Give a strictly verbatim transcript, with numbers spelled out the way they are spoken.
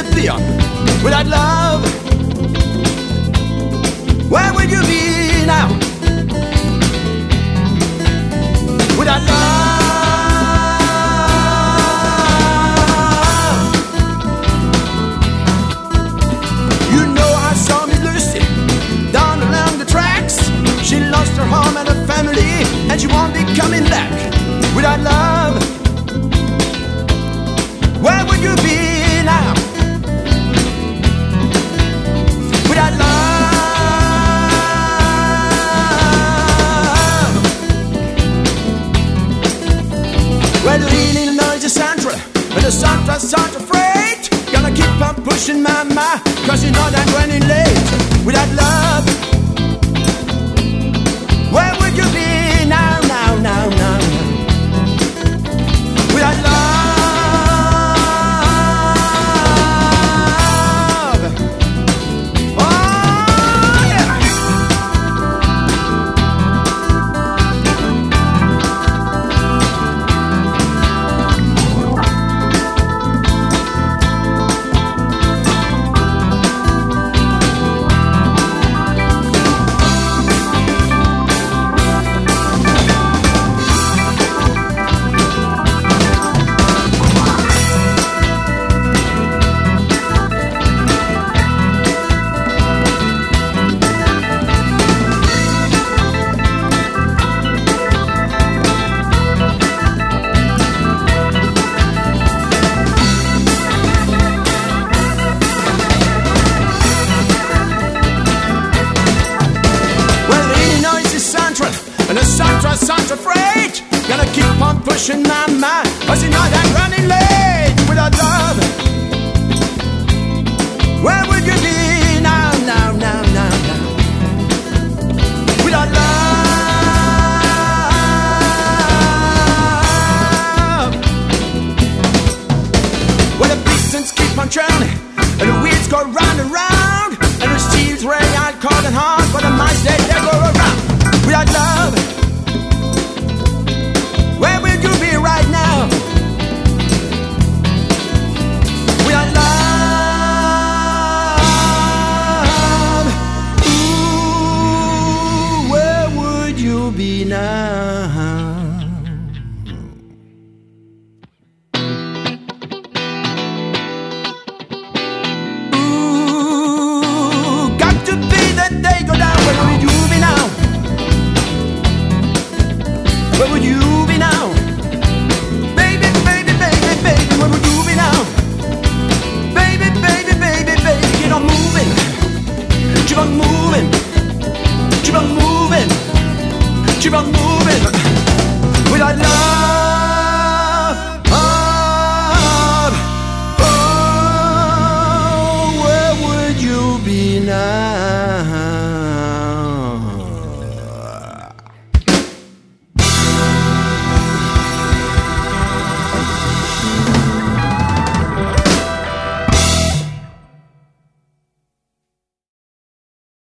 disappear without love? Where would you be now? Without love. You know I saw Miss Lucy down along the tracks. She lost her home and her family, and she won't be coming back. Without love, where would you be now? Without love. Well, the Illinois is Sandra, but the Santa's not afraid. Gonna keep on pushing mama, cause you know that running late. Without love, where would you be now, now, now, now? Without love. And the Santa's not afraid. Gonna keep on pushing my mind, cause you know that running late. Without love, where would you be now, now, now, now, now? Without love. Well, the pistons keep on churning, and the wheels go round and round, and the steel's ring out cold and hard, but the mice they, they go around. Without love, where will you be right now? Without love, ooh, where would you be now? Ooh, got to be the day go down. Where would you be now? Where would you be now? Baby, baby, baby, baby, where would you be now? Baby, baby, baby, baby, keep on moving. Keep on moving. Keep on moving. Keep on moving.